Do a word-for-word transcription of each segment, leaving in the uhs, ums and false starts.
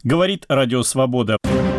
Говорит Радио Свобода.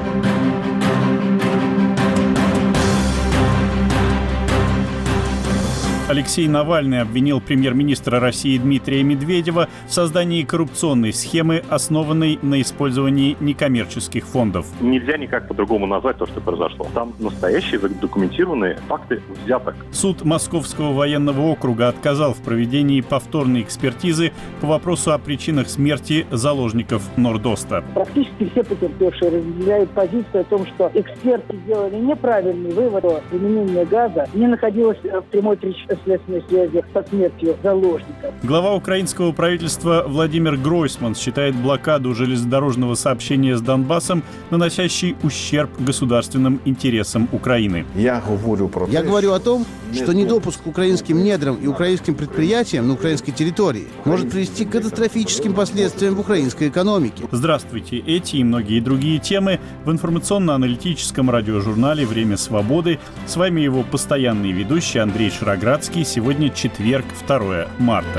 Алексей Навальный обвинил премьер-министра России Дмитрия Медведева в создании коррупционной схемы, основанной на использовании некоммерческих фондов. Нельзя никак по-другому назвать то, что произошло. Там настоящие задокументированные факты взяток. Суд Московского военного округа отказал в проведении повторной экспертизы по вопросу о причинах смерти заложников Норд-Оста. Практически все потерпевшие разделяют позицию о том, что эксперты сделали неправильный вывод, что применение газа не находилось в прямой следственной связи со смертью заложников. Глава украинского правительства Владимир Гройсман считает блокаду железнодорожного сообщения с Донбассом наносящей ущерб государственным интересам Украины. Я говорю, про Я говорю о том, что недопуск к украинским недрам и украинским предприятиям на украинской территории может привести к катастрофическим последствиям в украинской экономике. Здравствуйте. Эти и многие другие темы в информационно-аналитическом радиожурнале «Время свободы». С вами его постоянный ведущий Андрей Шароградский. Сегодня четверг, второе марта.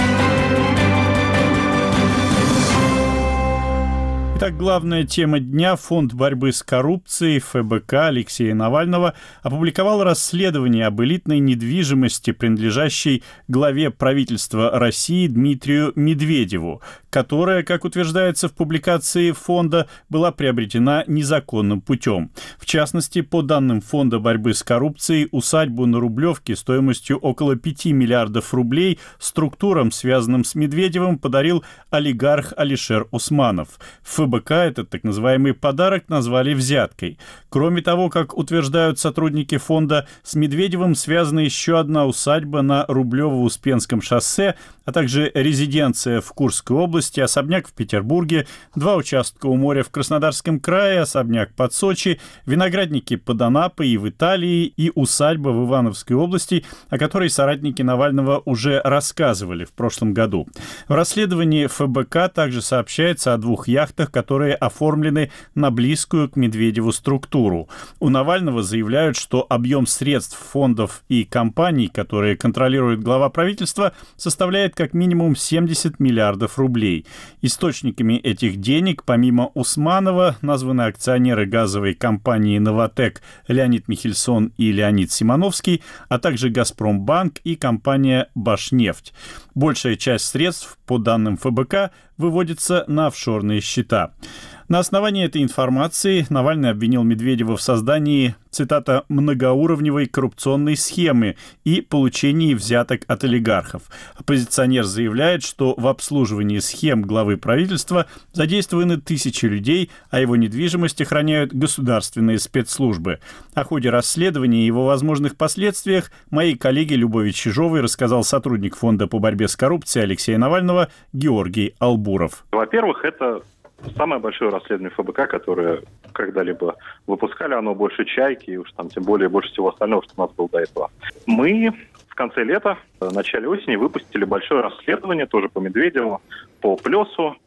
Итак, главная тема дня. Фонд борьбы с коррупцией эф бэ ка Алексея Навального опубликовал расследование об элитной недвижимости, принадлежащей главе правительства России Дмитрию Медведеву, которая, как утверждается в публикации фонда, была приобретена незаконным путем. В частности, по данным Фонда борьбы с коррупцией, усадьбу на Рублевке стоимостью около пяти миллиардов рублей структурам, связанным с Медведевым, подарил олигарх Алишер Усманов. В эф бэ ка этот так называемый подарок назвали взяткой. Кроме того, как утверждают сотрудники фонда, с Медведевым связана еще одна усадьба на Рублево-Успенском шоссе, а также резиденция в Курской области, особняк в Петербурге, два участка у моря в Краснодарском крае, особняк под Сочи, виноградники под Анапой и в Италии и усадьба в Ивановской области, о которой соратники Навального уже рассказывали в прошлом году. В расследовании эф бэ ка также сообщается о двух яхтах, которые оформлены на близкую к Медведеву структуру. У Навального заявляют, что объем средств фондов и компаний, которые контролирует глава правительства, составляет как минимум семьдесят миллиардов рублей. Источниками этих денег, помимо Усманова, названы акционеры газовой компании «Новатэк» Леонид Михельсон и Леонид Симоновский, а также «Газпромбанк» и компания «Башнефть». Большая часть средств, по данным эф бэ ка, выводится на офшорные счета. На основании этой информации Навальный обвинил Медведева в создании, цитата, «многоуровневой коррупционной схемы и получении взяток от олигархов». Оппозиционер заявляет, что в обслуживании схем главы правительства задействованы тысячи людей, а его недвижимость охраняют государственные спецслужбы. О ходе расследования и его возможных последствиях моей коллеге Любови Чижовой рассказал сотрудник Фонда по борьбе с коррупцией Алексея Навального Георгий Албуров. Во-первых, это самое большое расследование эф бэ ка, которое когда-либо выпускали, оно больше «Чайки», и уж там тем более больше всего остального, что у нас было до этого. Мы в конце лета, в начале осени выпустили большое расследование, тоже по Медведеву, по Плесу,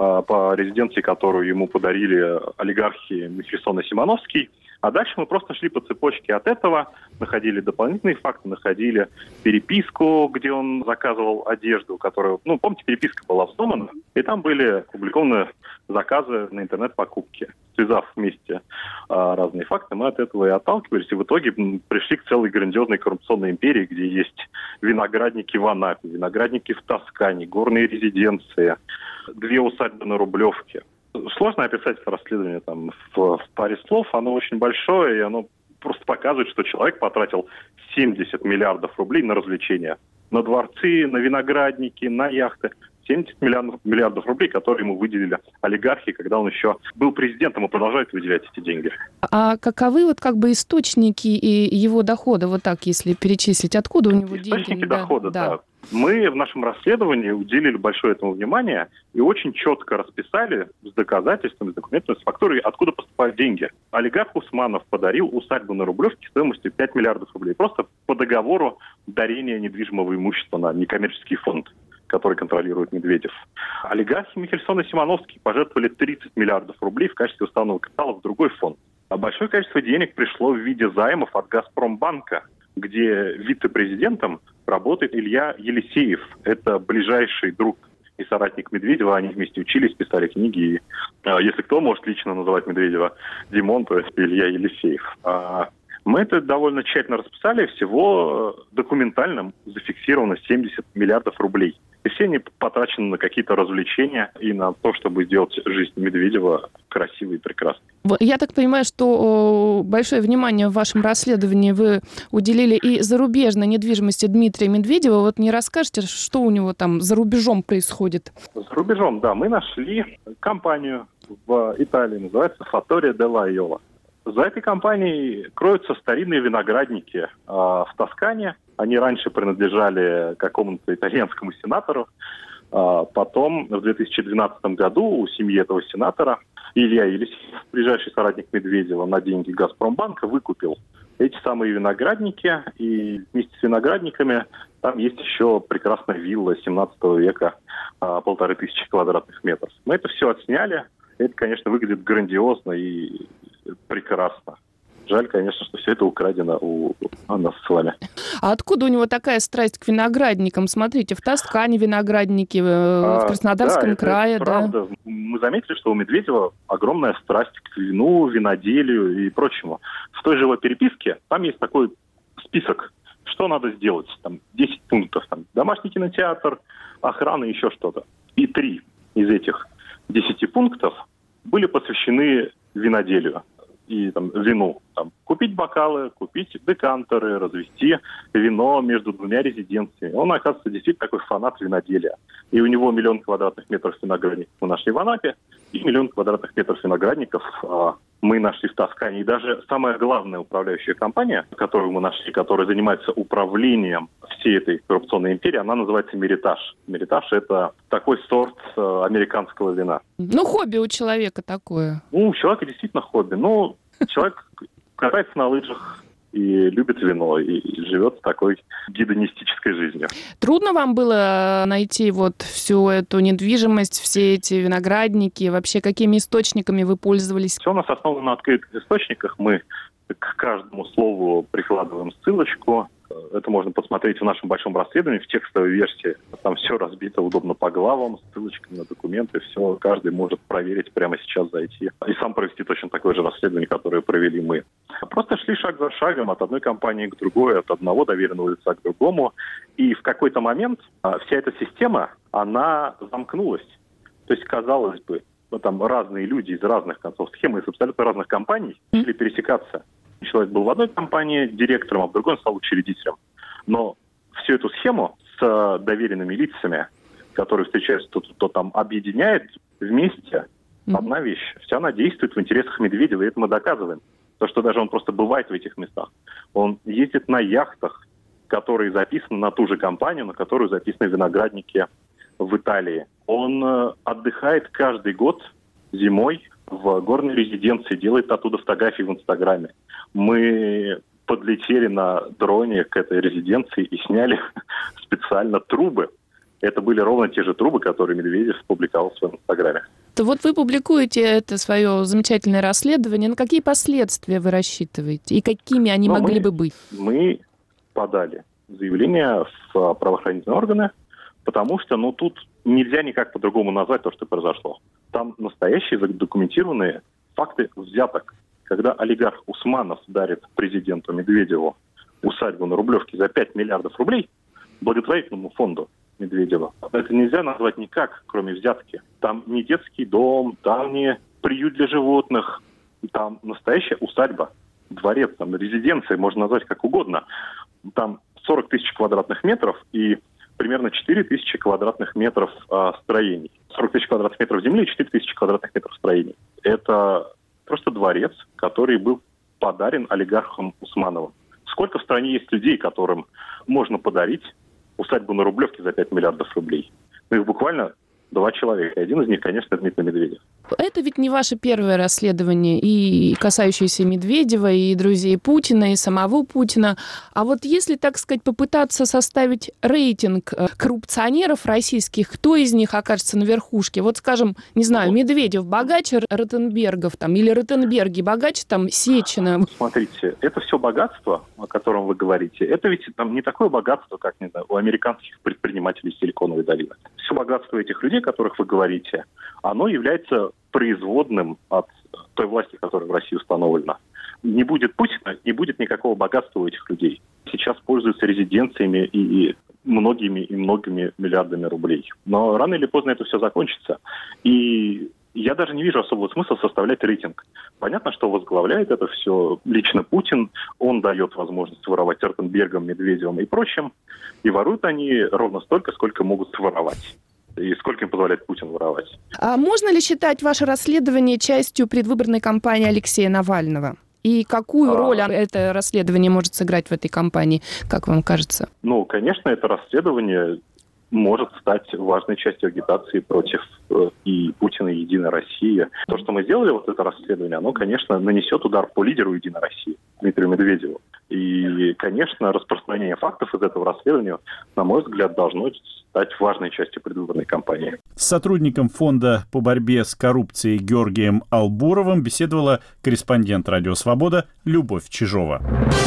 по резиденции, которую ему подарили олигархи Михельсон и Симоновский. А дальше мы просто шли по цепочке от этого, находили дополнительные факты, находили переписку, где он заказывал одежду, которая, ну, помните, переписка была взломана, и там были опубликованы заказы на интернет-покупки. Связав вместе а, разные факты, мы от этого и отталкивались, и в итоге пришли к целой грандиозной коррупционной империи, где есть виноградники в Анапе, виноградники в Тоскане, горные резиденции, две усадьбы на Рублевке. Сложно описать это расследование там в, в паре слов, оно очень большое, и оно просто показывает, что человек потратил семьдесят миллиардов рублей на развлечения. На дворцы, на виноградники, на яхты. семьдесят миллиардов, миллиардов рублей, которые ему выделили олигархи, когда он еще был президентом и продолжает выделять эти деньги. А каковы вот как бы источники и его дохода, вот так, если перечислить, откуда у него источники деньги? Источники дохода, да. да. Мы в нашем расследовании уделили большое этому внимание и очень четко расписали с доказательствами, с документами, с фактурой, откуда поступают деньги. Олигарх Усманов подарил усадьбу на Рублевке стоимостью пять миллиардов рублей. Просто по договору дарения недвижимого имущества на некоммерческий фонд, который контролирует Медведев. Олигархи Михельсон и Симоновский пожертвовали тридцать миллиардов рублей в качестве уставного капитала в другой фонд. А большое количество денег пришло в виде займов от Газпромбанка, где вице-президентом работает Илья Елисеев. Это ближайший друг и соратник Медведева, они вместе учились, писали книги. И, если кто может лично называть Медведева Димон, то есть Илья Елисеев. Мы это довольно тщательно расписали, всего документально зафиксировано семьдесят миллиардов рублей. И все они потрачены на какие-то развлечения и на то, чтобы сделать жизнь Медведева красивой и прекрасной. Я так понимаю, что большое внимание в вашем расследовании вы уделили и зарубежной недвижимости Дмитрия Медведева. Вот не расскажете, что у него там за рубежом происходит? За рубежом, да. Мы нашли компанию в Италии, называется Fattoria della Iola. За этой компанией кроются старинные виноградники э, в Тоскане. Они раньше принадлежали какому-то итальянскому сенатору. А потом, в две тысячи двенадцатом году, у семьи этого сенатора Илья Елисеев, ближайший соратник Медведева, на деньги Газпромбанка выкупил эти самые виноградники. И вместе с виноградниками там есть еще прекрасная вилла семнадцатого века, а, полторы тысячи квадратных метров. Мы это все отсняли. Это, конечно, выглядит грандиозно и прекрасно. Жаль, конечно, что все это украдено у, у нас с вами. А откуда у него такая страсть к виноградникам? Смотрите, в Тоскане виноградники, в Краснодарском а, да, крае. Это да. правда. Мы заметили, что у Медведева огромная страсть к вину, виноделию и прочему. В той же его переписке там есть такой список, что надо сделать. Там десять пунктов. Там, домашний кинотеатр, охрана, еще что-то. И три из этих десяти пунктов были посвящены виноделию и там, вину. Там, купить бокалы, купить декантеры, развести вино между двумя резиденциями. Он, оказывается, действительно такой фанат виноделия. И у него миллион квадратных метров виноградников мы нашли в Анапе, и миллион квадратных метров виноградников а, мы нашли в Тоскане. И даже самая главная управляющая компания, которую мы нашли, которая занимается управлением всей этой коррупционной империи, она называется Меритаж. Меритаж – это такой сорт а, американского вина. Ну, хобби у человека такое. Ну, у человека действительно хобби. Ну, человек катается на лыжах и любит вино, и, и живет такой гедонистической жизнью. Трудно вам было найти вот всю эту недвижимость, все эти виноградники? Вообще, какими источниками вы пользовались? Все у нас основано на открытых источниках. Мы к каждому слову прикладываем ссылочку. Это можно посмотреть в нашем большом расследовании, в текстовой версии. Там все разбито удобно по главам, ссылочками на документы. Все, каждый может проверить, прямо сейчас зайти. И сам провести точно такое же расследование, которое провели мы. Просто шли шаг за шагом от одной компании к другой, от одного доверенного лица к другому. И в какой-то момент вся эта система, она замкнулась. То есть, казалось бы, там разные люди из разных концов схемы, из абсолютно разных компаний начали пересекаться. Человек был в одной компании директором, а в другой он стал учредителем. Но всю эту схему с доверенными лицами, которые встречаются, кто, кто там объединяет вместе, mm-hmm. одна вещь. Вся она действует в интересах Медведева, и это мы доказываем. То, что даже он просто бывает в этих местах. Он ездит на яхтах, которые записаны на ту же компанию, на которую записаны виноградники в Италии. Он отдыхает каждый год зимой в горной резиденции, делает оттуда фотографии в Инстаграме. Мы подлетели на дроне к этой резиденции и сняли специально трубы. Это были ровно те же трубы, которые Медведев публиковал в своем Инстаграме. То вот вы публикуете это свое замечательное расследование. На какие последствия вы рассчитываете? И какими они Но могли мы, бы быть? Мы подали заявление в правоохранительные органы, потому что ну, тут нельзя никак по-другому назвать то, что произошло. Там настоящие задокументированные факты взяток. Когда олигарх Усманов дарит президенту Медведеву усадьбу на Рублевке за пять миллиардов рублей благотворительному фонду Медведева, это нельзя назвать никак, кроме взятки. Там не детский дом, там не приют для животных, там настоящая усадьба, дворец, там резиденция, можно назвать как угодно. Там сорок тысяч квадратных метров и примерно четыре тысячи квадратных метров а, строений. сорок тысяч квадратных метров земли и четыре тысячи квадратных метров строений. Это просто дворец, который был подарен олигархом Усмановым. Сколько в стране есть людей, которым можно подарить усадьбу на Рублевке за пять миллиардов рублей? Ну, их буквально два человека. Один из них, конечно, Дмитрий Медведев. Это ведь не ваше первое расследование, и касающееся Медведева, и друзей Путина, и самого Путина. А вот если, так сказать, попытаться составить рейтинг коррупционеров российских, кто из них окажется на верхушке? Вот, скажем, не знаю, Медведев богаче Ротенбергов, там, или Ротенберги богаче там, Сечина? Смотрите, это все богатство, о котором вы говорите, это ведь там не такое богатство, как, не знаю, у американских предпринимателей Силиконовой долины. все богатство этих людей, о которых вы говорите, оно является производным от той власти, которая в России установлена. Не будет Путина, не будет никакого богатства у этих людей. Сейчас пользуются резиденциями и многими и многими миллиардами рублей. Но рано или поздно это все закончится. И я даже не вижу особого смысла составлять рейтинг. Понятно, что возглавляет это все лично Путин. Он дает возможность воровать Ротенбергом, Медведевым и прочим. И воруют они ровно столько, сколько могут воровать. И сколько им позволяет Путин воровать. А можно ли считать ваше расследование частью предвыборной кампании Алексея Навального? И какую а... роль это расследование может сыграть в этой кампании, как вам кажется? Ну, конечно, это расследование может стать важной частью агитации против э, и Путина, и Единой России. То, что мы сделали, вот это расследование, оно, конечно, нанесет удар по лидеру Единой России, Дмитрию Медведеву. И, конечно, распространение фактов из этого расследования, на мой взгляд, должно стать важной частью предвыборной кампании. С сотрудником Фонда по борьбе с коррупцией Георгием Албуровым беседовала корреспондент «Радио Свобода» Любовь Чижова.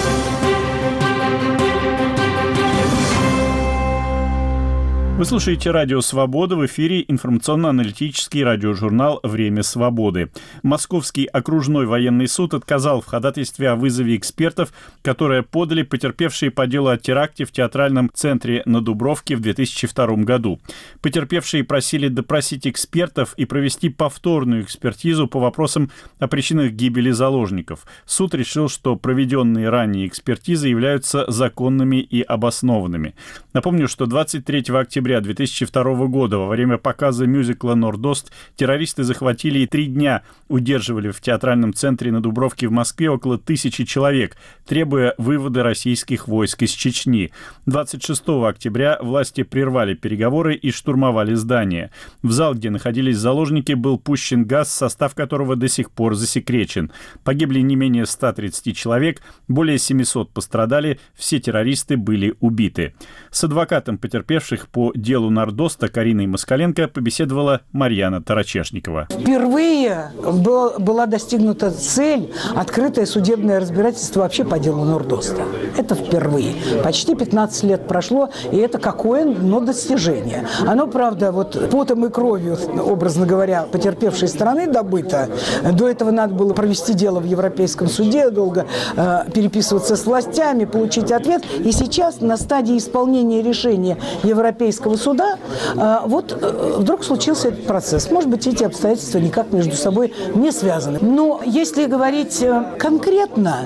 Вы слушаете «Радио Свобода», в эфире информационно-аналитический радиожурнал «Время свободы». Московский окружной военный суд отказал в ходатайстве о вызове экспертов, которые подали потерпевшие по делу о теракте в театральном центре на Дубровке в две тысячи втором году. Потерпевшие просили допросить экспертов и провести повторную экспертизу по вопросам о причинах гибели заложников. Суд решил, что проведенные ранее экспертизы являются законными и обоснованными. Напомню, что двадцать третьего октября две тысячи второго года во время показа мюзикла «Нордост» террористы захватили и три дня удерживали в театральном центре на Дубровке в Москве около тысячи человек, требуя вывода российских войск из Чечни. двадцать шестого октября власти прервали переговоры и штурмовали здание. В зал, где находились заложники, был пущен газ, состав которого до сих пор засекречен. Погибли не менее ста тридцати человек, более семисот пострадали, все террористы были убиты. С адвокатом потерпевших по делу Нордоста Кариной Москаленко побеседовала Марьяна Тарачешникова. Впервые был, была достигнута цель открытое судебное разбирательство вообще по делу Нордоста. Это впервые. Почти пятнадцать лет прошло, и это какое, но достижение. Оно, правда, вот потом и кровью, образно говоря, потерпевшей стороны добыто. До этого надо было провести дело в Европейском суде, долго э, переписываться с властями, получить ответ. И сейчас на стадии исполнения решения Европейского суда, вот вдруг случился этот процесс. Может быть, эти обстоятельства никак между собой не связаны. Но если говорить конкретно,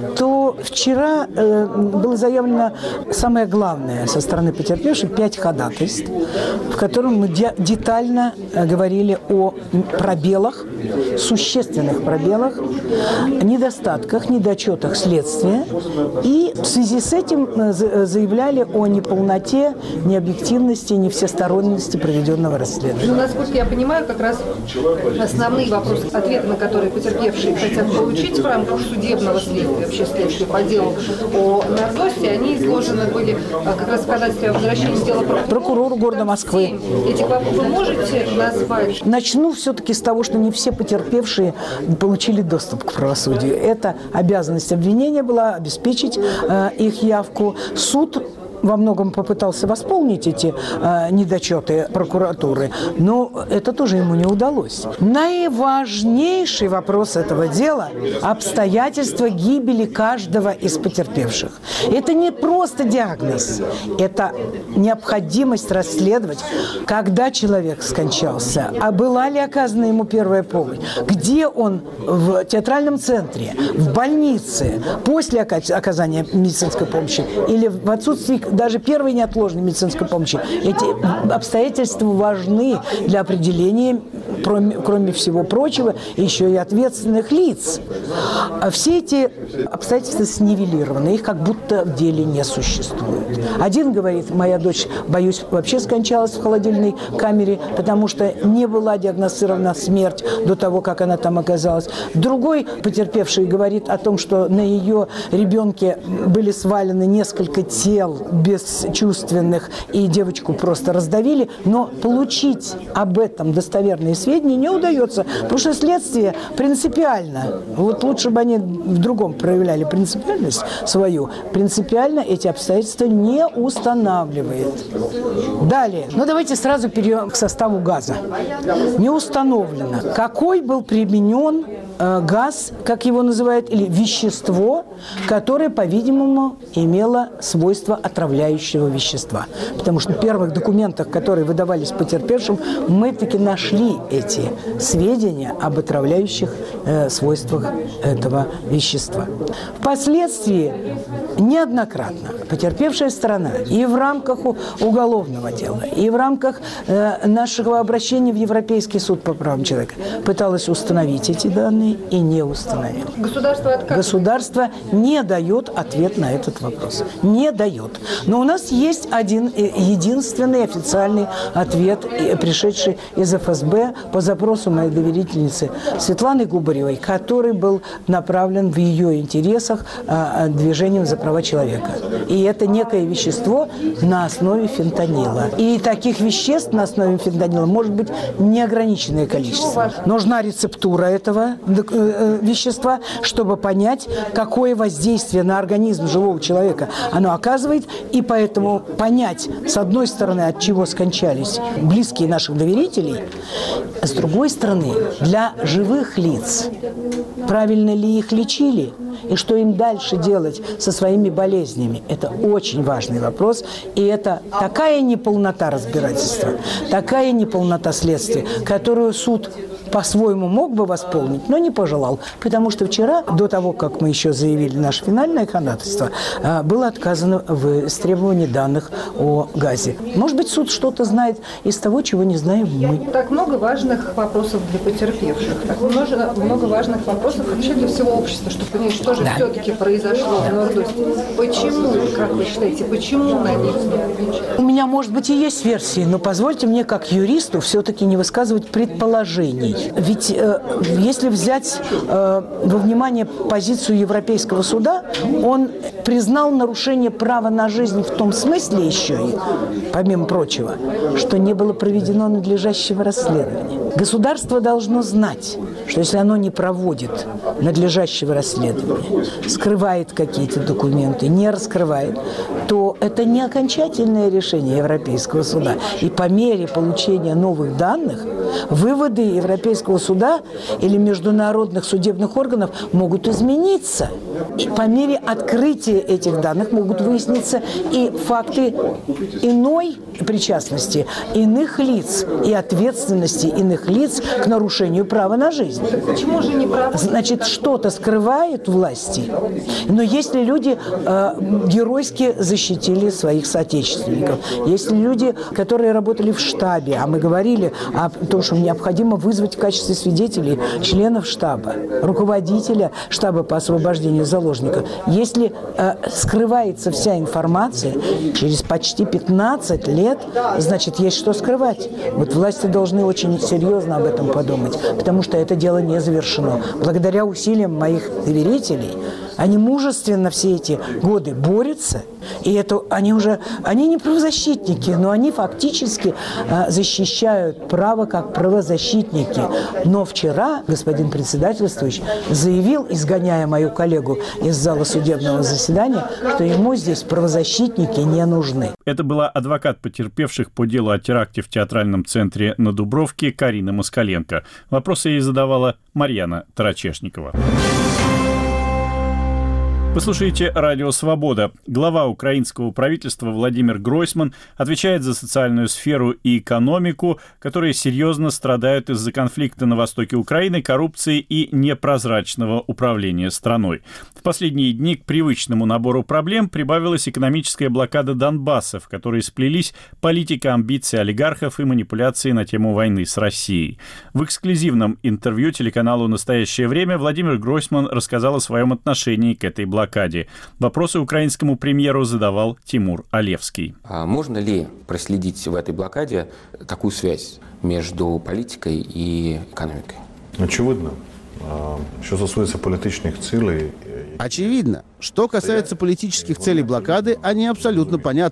то вчера было заявлено самое главное со стороны потерпевших — пять ходатайств, в котором мы детально говорили о пробелах, существенных пробелах, недостатках, недочетах следствия. И в связи с этим заявляли о неполноте, необъективности, не всесторонности проведенного расследования. Ну, насколько я понимаю, как раз основные вопросы, ответы на которые потерпевшие хотят получить в рамках судебного следствия, вообще следствия по делу о Нордосте, они изложены были как раз в ходатайстве о возвращении дела прокурору. Прокурору города Москвы. Этих вопросов вы можете назвать? Начну все-таки с того, что не все потерпевшие получили доступ к правосудию. Это обязанность обвинения была обеспечить э, их явку. Суд во многом попытался восполнить эти э, недочеты прокуратуры, но это тоже ему не удалось. Наиважнейший вопрос этого дела – обстоятельства гибели каждого из потерпевших. Это не просто диагноз, это необходимость расследовать, когда человек скончался, а была ли оказана ему первая помощь, где он в театральном центре, в больнице, после оказания медицинской помощи или в отсутствии даже первой неотложной медицинской помощи. Эти обстоятельства важны для определения, кроме всего прочего, еще и ответственных лиц. Все эти обстоятельства снивелированы, их как будто в деле не существует. Один говорит: моя дочь, боюсь, вообще скончалась в холодильной камере, потому что не была диагностирована смерть до того, как она там оказалась. Другой потерпевший говорит о том, что на ее ребенке были свалены несколько тел бесчувственных, и девочку просто раздавили. Но получить об этом достоверные сведения сведений не удается, потому что следствие принципиально, вот лучше бы они в другом проявляли принципиальность свою, принципиально эти обстоятельства не устанавливает. Далее, ну давайте сразу перейдем к составу газа. Не установлено, какой был применен э, газ, как его называют, или вещество, которое, по-видимому, имело свойство отравляющего вещества. Потому что в первых документах, которые выдавались потерпевшим, мы таки нашли эти сведения об отравляющих э, свойствах этого вещества. Впоследствии неоднократно потерпевшая сторона и в рамках уголовного дела, и в рамках э, нашего обращения в Европейский суд по правам человека пыталась установить эти данные и не установила. Государство отказывает. Государство не дает ответ на этот вопрос. Не дает. Но у нас есть один единственный официальный ответ, пришедший из эф эс бэ по запросу моей доверительницы Светланы Губаревой, который был направлен в ее интересах а, движением за права человека. И это некое вещество на основе фентанила. И таких веществ на основе фентанила может быть неограниченное количество. Нужна рецептура этого э, вещества, чтобы понять, какое воздействие на организм живого человека оно оказывает, и поэтому понять, с одной стороны, от чего скончались близкие наших доверителей, а с другой стороны, для живых лиц, правильно ли их лечили, и что им дальше делать со своими болезнями. Это очень важный вопрос, и это такая неполнота разбирательства, такая неполнота следствия, которую суд по-своему мог бы восполнить, но не пожелал. Потому что вчера, до того, как мы еще заявили наше финальное ходатайство, было отказано в требовании данных о газе. Может быть, суд что-то знает из того, чего не знаем мы. Так много важных вопросов для потерпевших, так много, много важных вопросов вообще для всего общества, чтобы понять, что же да. все-таки произошло в Нордосте. Почему, как вы считаете, почему на них не отвечают? У меня, может быть, и есть версии, но позвольте мне, как юристу, все-таки не высказывать предположений. Ведь э, если взять э, во внимание позицию Европейского суда, он признал нарушение права на жизнь в том смысле еще и, помимо прочего, что не было проведено надлежащего расследования. Государство должно знать, что если оно не проводит надлежащего расследования, скрывает какие-то документы, не раскрывает, то это не окончательное решение Европейского суда. И по мере получения новых данных выводы Европейского суда или международных судебных органов могут измениться. И по мере открытия этих данных могут выясниться и факты иной причастности иных лиц и ответственности иных лиц к нарушению права на жизнь. Почему же не прав? Значит, что-то скрывают власти, но если люди э, геройски защитили своих соотечественников, если люди, которые работали в штабе, а мы говорили о том, что необходимо вызвать в качестве свидетелей членов штаба, руководителя штаба по освобождению заложников, если э, скрывается вся информация через почти пятнадцать лет, значит, есть что скрывать. Вот власти должны очень серьезно об этом подумать, потому что это дело не завершено. Благодаря усилиям моих доверителей они мужественно все эти годы борются, и это они уже, они не правозащитники, но они фактически а, защищают право как правозащитники. Но вчера господин председательствующий заявил, изгоняя мою коллегу из зала судебного заседания, что ему здесь правозащитники не нужны. Это была адвокат потерпевших по делу о теракте в театральном центре на Дубровке Карина Москаленко. Вопросы ей задавала Марьяна Тарачешникова. Вы слушаете «Радио Свобода». Глава украинского правительства Владимир Гройсман отвечает за социальную сферу и экономику, которые серьезно страдают из-за конфликта на востоке Украины, коррупции и непрозрачного управления страной. В последние дни к привычному набору проблем прибавилась экономическая блокада Донбасса, в которой сплелись политика, амбиции олигархов и манипуляции на тему войны с Россией. В эксклюзивном интервью телеканалу «Настоящее время» Владимир Гройсман рассказал о своем отношении к этой блокаде. блокаде. Вопросы украинскому премьеру задавал Тимур Алевский. А можно ли проследить в этой блокаде такую связь между политикой и экономикой? Очевидно. Что касается политических целей... Очевидно. Что касается политических целей блокады, они абсолютно понятны.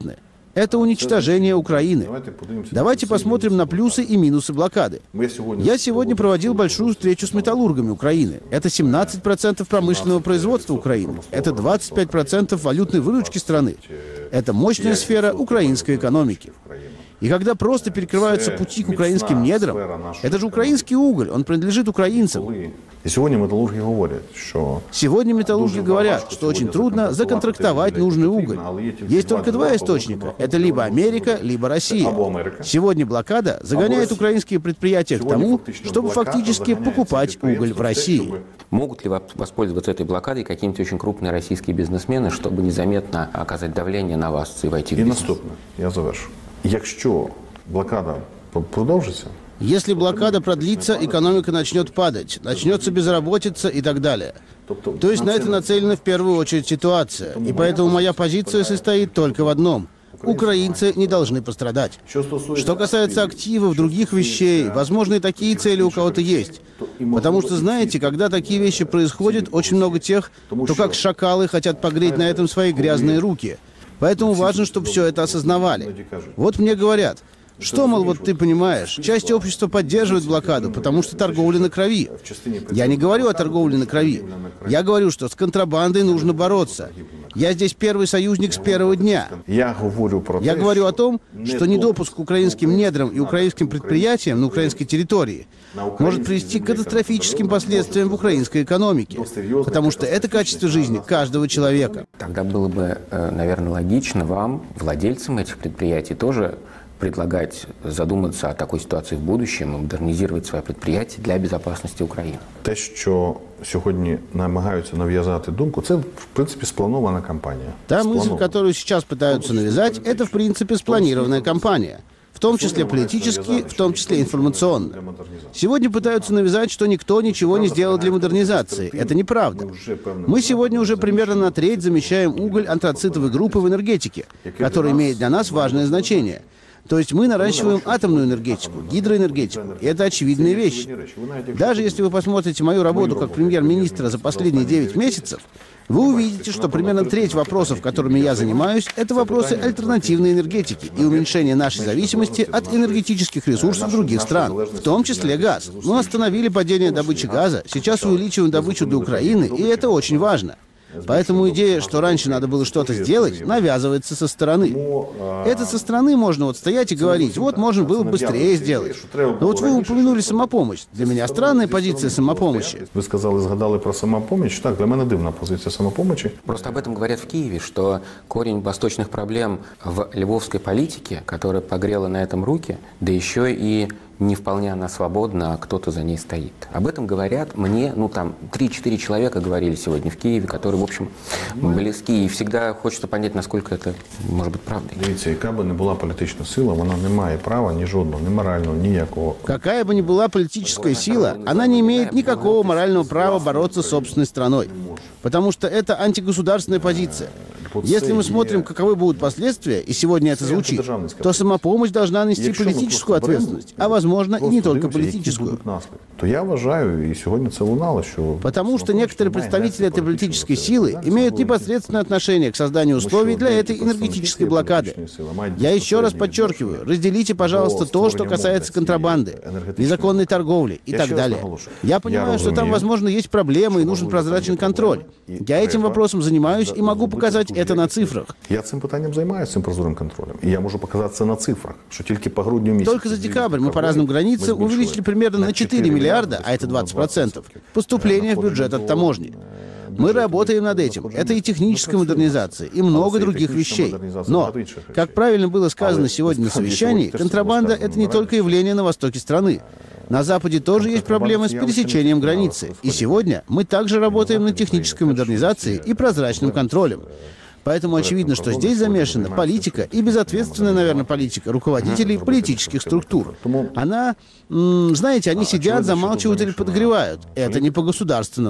Это уничтожение Украины. Давайте посмотрим на плюсы и минусы блокады. Я сегодня проводил большую встречу с металлургами Украины. Это семнадцать процентов промышленного производства Украины. Это двадцать пять процентов валютной выручки страны. Это мощная сфера украинской экономики. И когда просто перекрываются пути к украинским недрам, это же украинский уголь, он принадлежит украинцам. И сегодня металлурги говорят, что... Сегодня металлурги говорят, что очень трудно законтрактовать нужный уголь. Есть только два источника. Это либо Америка, либо Россия. Сегодня блокада загоняет украинские предприятия к тому, чтобы фактически покупать уголь в России. Могут ли воспользоваться этой блокадой какие-нибудь очень крупные российские бизнесмены, чтобы незаметно оказать давление на вас и войти в бизнес? И наступне, я завершу. Якщо блокада продовжится... Если блокада продлится, экономика начнет падать, начнется безработица и так далее. То есть на это нацелена в первую очередь ситуация. И поэтому моя позиция состоит только в одном. Украинцы не должны пострадать. Что касается активов, других вещей, возможно, и такие цели у кого-то есть. Потому что, знаете, когда такие вещи происходят, очень много тех, кто как шакалы хотят погреть на этом свои грязные руки. Поэтому важно, чтобы все это осознавали. Вот мне говорят, что, мол, вот ты понимаешь, часть общества поддерживает блокаду, потому что торговля на крови. Я не говорю о торговле на крови. Я говорю, что с контрабандой нужно бороться. Я здесь первый союзник с первого дня. Я говорю о том, что недопуск к украинским недрам и украинским предприятиям на украинской территории может привести к катастрофическим последствиям в украинской экономике, потому что это качество жизни каждого человека. Тогда было бы, наверное, логично вам, владельцам этих предприятий, тоже предлагать задуматься о такой ситуации в будущем и модернизировать свои предприятия для безопасности України. Те, що сьогодні намагаються нав'язати думку, це, в принципе, спланована кампания. Та мысль, которую сейчас пытаются навязать, это, в принципе, спланированная кампания. В том числе политически, в том числе информационно. Сегодня пытаются навязать, что никто ничего не сделал для модернизации. Это неправда. Мы сегодня уже примерно на треть замещаем уголь антрацитовой группы в энергетике, который имеет для нас важное значение. То есть мы наращиваем атомную энергетику, гидроэнергетику. И это очевидные вещи. Даже если вы посмотрите мою работу как премьер-министра за последние девять месяцев, вы увидите, что примерно треть вопросов, которыми я занимаюсь, это вопросы альтернативной энергетики и уменьшения нашей зависимости от энергетических ресурсов других стран, в том числе газ. Мы остановили падение добычи газа, сейчас увеличиваем добычу для Украины, и это очень важно. Поэтому идея, что раньше надо было что-то сделать, навязывается со стороны. Это со стороны можно вот стоять и говорить, вот можно было быстрее сделать. Но вот вы упомянули самопомощь. Для меня странная позиция самопомощи. Вы сказали, згадали про самопомощь. Так, для меня дивна позиция самопомощи. Просто об этом говорят в Киеве, что корень восточных проблем в львовской политике, которая погрела на этом руки, да еще и не вполне она свободна, а кто-то за ней стоит. Об этом говорят мне, ну там, три-четыре человека говорили сегодня в Киеве, которые, в общем, близки. И всегда хочется понять, насколько это может быть правдой. Дивіться, яка би не була політична сила, вона не має права ні жодного, ні морального, ніякого. Какая бы ни была политическая сила, она не имеет никакого морального права бороться с собственной страной. Потому что это антигосударственная позиция. Если мы смотрим, каковы будут последствия, и сегодня это звучит, то самопомощь должна нести политическую ответственность, а возможно и не только политическую. То я вважаю, и сегодня это лунало, что... Потому что некоторые представители этой политической силы имеют непосредственное отношение к созданию условий для этой энергетической блокады. Я еще раз подчеркиваю, разделите, пожалуйста, то, что касается контрабанды, незаконной торговли и так далее. Я понимаю, что там, возможно, есть проблемы и нужен прозрачный контроль. Я этим вопросом занимаюсь и могу показать это на цифрах. Я цим питанням займаюся, цим прозорим контролем. И я можу показать це на цифрах, что только по грудню месяца. Только за декабрь мы по разным границам увеличили примерно на четыре миллиарда, а это двадцать процентов, поступления в бюджет от таможни. Мы работаем над этим. Это и техническая модернизация, и много других вещей. Но, как правильно было сказано сегодня на совещании, контрабанда — это не только явление на востоке страны. На Западе тоже есть проблемы с пересечением границы. И сегодня мы также работаем над технической модернизацией и прозрачным контролем. Поэтому очевидно, что здесь замешана политика и безответственная, наверное, политика руководителей политических структур. Она, знаете, они сидят, замалчивают или подогревают. Это не по-государственному.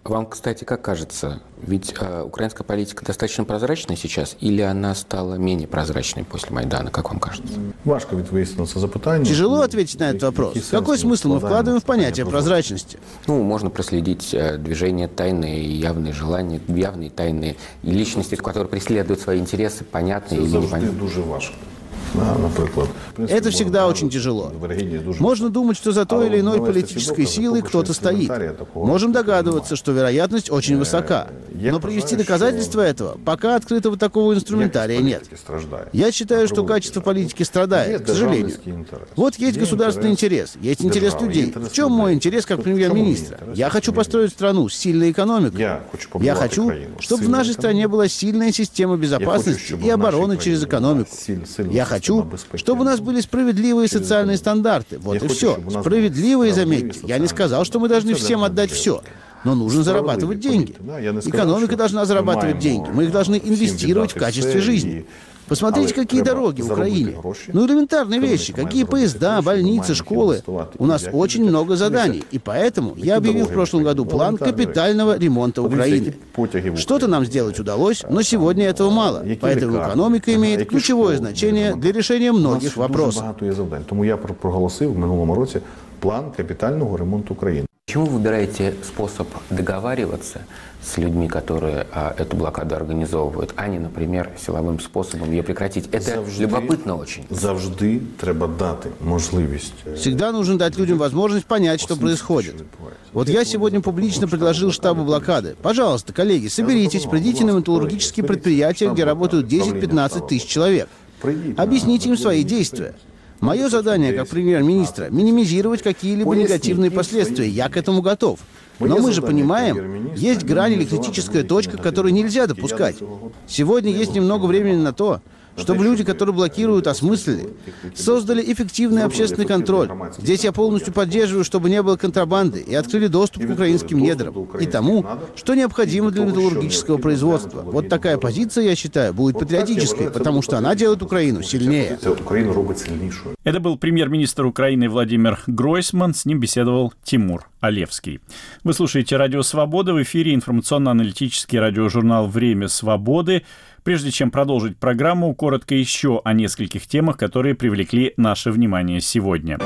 Вам, кстати, как кажется, ведь э, украинская политика достаточно прозрачная сейчас, или она стала менее прозрачной после Майдана, как вам кажется? Важко відповісти на це запитання. Тяжело ответить на этот вопрос. Какой смысл мы вкладываем в понятие прозрачности? Ну, можно проследить э, движение тайные и явные желания, явные тайные и личности, которые преследуют свои интересы, понятные или непонятные. Это дуже важко. Да, например, это всегда очень тяжело. Можно думать, что за той или иной политической силой кто-то стоит. Можем догадываться, что вероятность очень высока. Но привести доказательства этого, пока открытого такого инструментария нет. Я считаю, что качество политики страдает, к сожалению. Вот есть государственный интерес, есть интерес людей. В чем мой интерес как премьер-министра? Я хочу построить страну с сильной экономикой. Я хочу, чтобы в нашей стране была сильная система безопасности и обороны через экономику. Я хочу, чтобы у нас были справедливые социальные стандарты. Вот и все. Справедливые, заметьте. Я не сказал, что мы должны всем отдать все. Но нужно зарабатывать деньги. Экономика должна зарабатывать деньги. Мы их должны инвестировать в качестве жизни. Посмотрите, какие дороги в Украине. Ну, элементарные вещи. Какие поезда, больницы, школы. У нас очень много заданий. И поэтому я объявил в прошлом году план капитального ремонта Украины. Что-то нам сделать удалось, но сегодня этого мало. Поэтому экономика имеет ключевое значение для решения многих вопросов. Тому я проголосив в минулому році план капитального ремонта Украины. Почему вы выбираете способ договариваться с людьми, которые а, эту блокаду организовывают, а не, например, силовым способом ее прекратить? Это завжди, любопытно очень. Завжди треба дати можливість. Всегда нужно дать людям возможность понять, что происходит. Вот я сегодня публично предложил штабу блокады. Пожалуйста, коллеги, соберитесь, придите на металлургические предприятия, где работают десять-пятнадцать тысяч человек. Объясните им свои действия. Мое задание как премьер-министра – минимизировать какие-либо негативные последствия. Я к этому готов. Но мы же понимаем, есть грань или критическая точка, которую нельзя допускать. Сегодня есть немного времени на то, чтобы люди, которые блокируют, осмыслили, создали эффективный общественный контроль. Здесь я полностью поддерживаю, чтобы не было контрабанды, и открыли доступ к украинским недрам и тому, что необходимо для металлургического производства. Вот такая позиция, я считаю, будет патриотической, потому что она делает Украину сильнее. Это был премьер-министр Украины Владимир Гройсман, с ним беседовал Тимур Алевский. Вы слушаете «Радио Свобода», в эфире информационно-аналитический радиожурнал «Время свободы». Прежде чем продолжить программу, коротко еще о нескольких темах, которые привлекли наше внимание сегодня.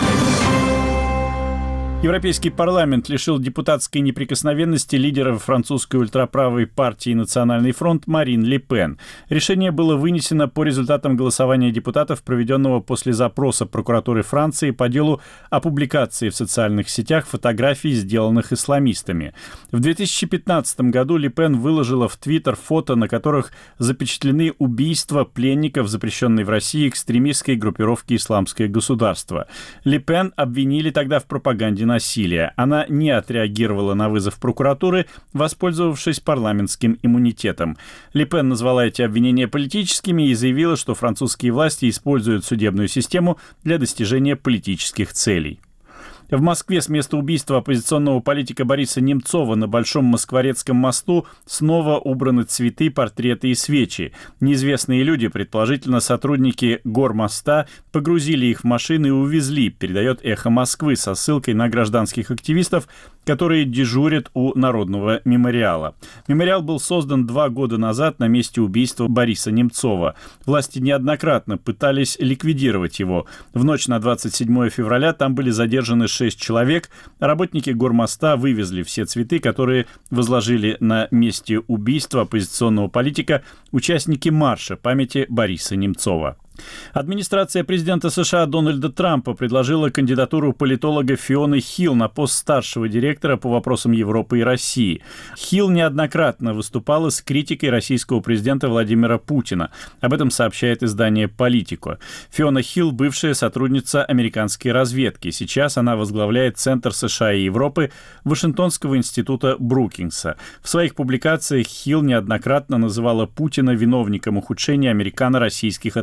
Европейский парламент лишил депутатской неприкосновенности лидера французской ультраправой партии «Национальный фронт» Марин Ле Пен. Решение было вынесено по результатам голосования депутатов, проведенного после запроса прокуратуры Франции по делу о публикации в социальных сетях фотографий, сделанных исламистами. В две тысячи пятнадцатом году Ле Пен выложила в Твиттер фото, на которых запечатлены убийства пленников запрещенной в России экстремистской группировки «Исламское государство». Ле Пен обвинили тогда в пропаганде насилия. Она не отреагировала на вызов прокуратуры, воспользовавшись парламентским иммунитетом. Ле Пен назвала эти обвинения политическими и заявила, что французские власти используют судебную систему для достижения политических целей. В Москве с места убийства оппозиционного политика Бориса Немцова на Большом Москворецком мосту снова убраны цветы, портреты и свечи. Неизвестные люди, предположительно сотрудники гормоста, погрузили их в машины и увезли, передает «Эхо Москвы» со ссылкой на гражданских активистов, которые дежурят у Народного мемориала. Мемориал был создан два года назад на месте убийства Бориса Немцова. Власти неоднократно пытались ликвидировать его. В ночь на двадцать седьмое февраля там были задержаны шесть человек. Работники гормоста вывезли все цветы, которые возложили на месте убийства оппозиционного политика участники марша памяти Бориса Немцова. Администрация президента США Дональда Трампа предложила кандидатуру политолога Фионы Хилл на пост старшего директора по вопросам Европы и России. Хилл неоднократно выступала с критикой российского президента Владимира Путина. Об этом сообщает издание «Политико». Фиона Хилл – бывшая сотрудница американской разведки. Сейчас она возглавляет Центр США и Европы Вашингтонского института Брукингса. В своих публикациях Хилл неоднократно называла Путина виновником ухудшения американо-российских отношений.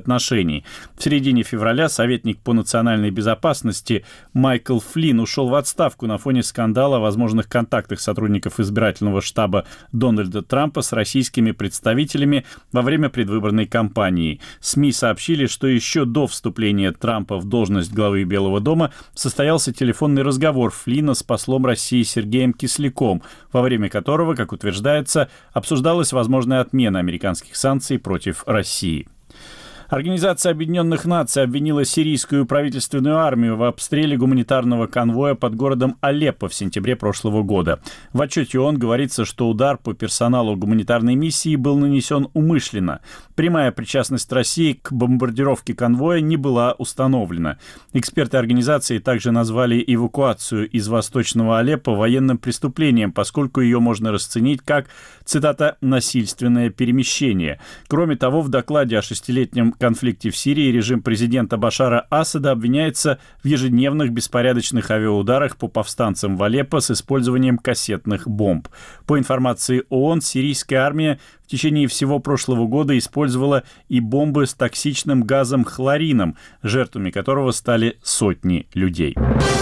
вооружений. В середине февраля советник по национальной безопасности Майкл Флинн ушел в отставку на фоне скандала о возможных контактах сотрудников избирательного штаба Дональда Трампа с российскими представителями во время предвыборной кампании. СМИ сообщили, что еще до вступления Трампа в должность главы Белого дома состоялся телефонный разговор Флинна с послом России Сергеем Кисляком, во время которого, как утверждается, обсуждалась возможная отмена американских санкций против России. Организация Объединенных Наций обвинила сирийскую правительственную армию в обстреле гуманитарного конвоя под городом Алеппо в сентябре прошлого года. В отчете ООН говорится, что удар по персоналу гуманитарной миссии был нанесен умышленно. Прямая причастность России к бомбардировке конвоя не была установлена. Эксперты организации также назвали эвакуацию из восточного Алеппо военным преступлением, поскольку ее можно расценить как, цитата, «насильственное перемещение». Кроме того, в докладе о шестилетнем конфликте в Сирии режим президента Башара Асада обвиняется в ежедневных беспорядочных авиаударах по повстанцам в Алеппо с использованием кассетных бомб. По информации ООН, сирийская армия в течение всего прошлого года использовала и бомбы с токсичным газом хлорином, жертвами которого стали сотни людей.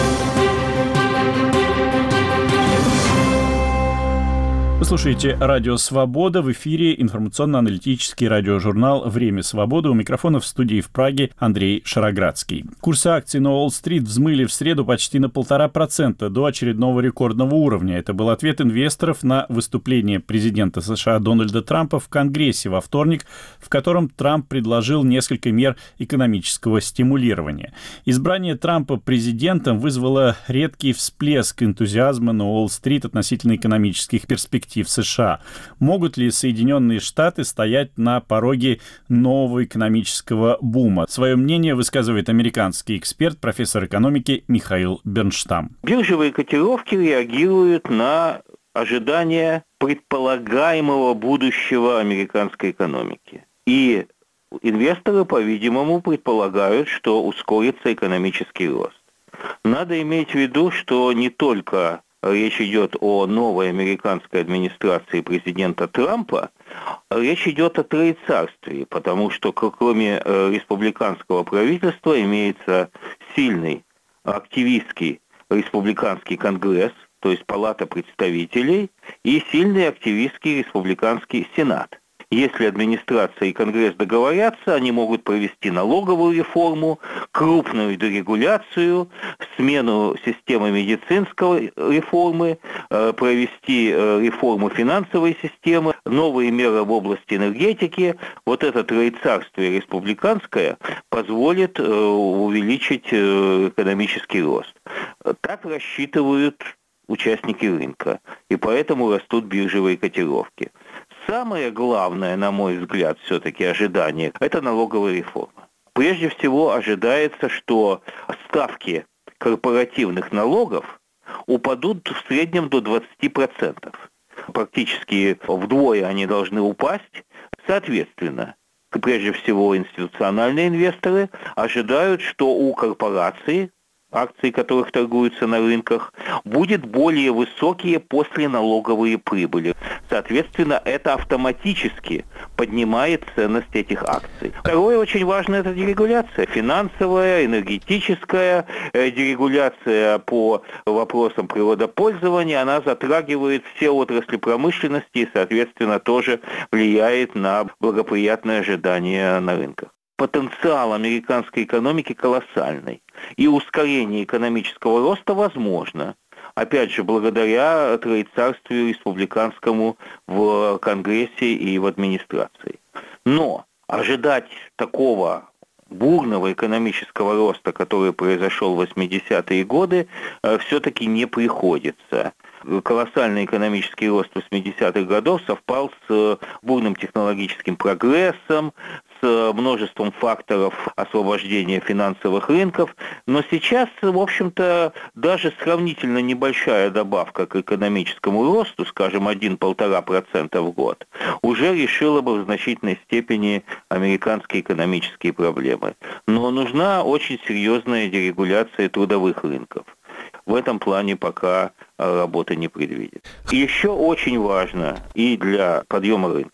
Вы слушаете «Радио Свобода», в эфире информационно-аналитический радиожурнал «Время свободы». У микрофона в студии в Праге Андрей Шароградский. Курсы акций на Уолл-стрит взмыли в среду почти на полтора процента до очередного рекордного уровня. Это был ответ инвесторов на выступление президента США Дональда Трампа в Конгрессе во вторник, в котором Трамп предложил несколько мер экономического стимулирования. Избрание Трампа президентом вызвало редкий всплеск энтузиазма на Уолл-стрит относительно экономических перспектив в США. Могут ли Соединенные Штаты стоять на пороге нового экономического бума? Свое мнение высказывает американский эксперт, профессор экономики Михаил Бернштам. Биржевые котировки реагируют на ожидания предполагаемого будущего американской экономики. И инвесторы, по-видимому, предполагают, что ускорится экономический рост. Надо иметь в виду, что не только речь идет о новой американской администрации президента Трампа, речь идет о троецарствии, потому что кроме республиканского правительства имеется сильный активистский республиканский конгресс, то есть Палата представителей, и сильный активистский республиканский сенат. Если администрация и Конгресс договорятся, они могут провести налоговую реформу, крупную дерегуляцию, смену системы медицинской реформы, провести реформу финансовой системы, новые меры в области энергетики. Вот это троецарствие республиканское позволит увеличить экономический рост. Так рассчитывают участники рынка, и поэтому растут биржевые котировки. Самое главное, на мой взгляд, все-таки ожидание – это налоговая реформа. Прежде всего ожидается, что ставки корпоративных налогов упадут в среднем до двадцати процентов. Практически вдвое они должны упасть. Соответственно, прежде всего институциональные инвесторы ожидают, что у корпораций, акции которых торгуются на рынках, будет более высокие посленалоговые прибыли. Соответственно, это автоматически поднимает ценность этих акций. Второе очень важно – это дерегуляция. Финансовая, энергетическая, э, дерегуляция по вопросам природопользования, она затрагивает все отрасли промышленности и, соответственно, тоже влияет на благоприятное ожидание на рынках. Потенциал американской экономики колоссальный, и ускорение экономического роста возможно, опять же, благодаря троецарствию республиканскому в Конгрессе и в администрации. Но ожидать такого бурного экономического роста, который произошел в восьмидесятые годы, все-таки не приходится. Колоссальный экономический рост восьмидесятых годов совпал с бурным технологическим прогрессом, с множеством факторов освобождения финансовых рынков, но сейчас, в общем-то, даже сравнительно небольшая добавка к экономическому росту, скажем, один-полтора процента в год, уже решила бы в значительной степени американские экономические проблемы. Но нужна очень серьезная дерегуляция трудовых рынков. В этом плане пока работа не предвидит. Еще очень важно и для подъема рынков,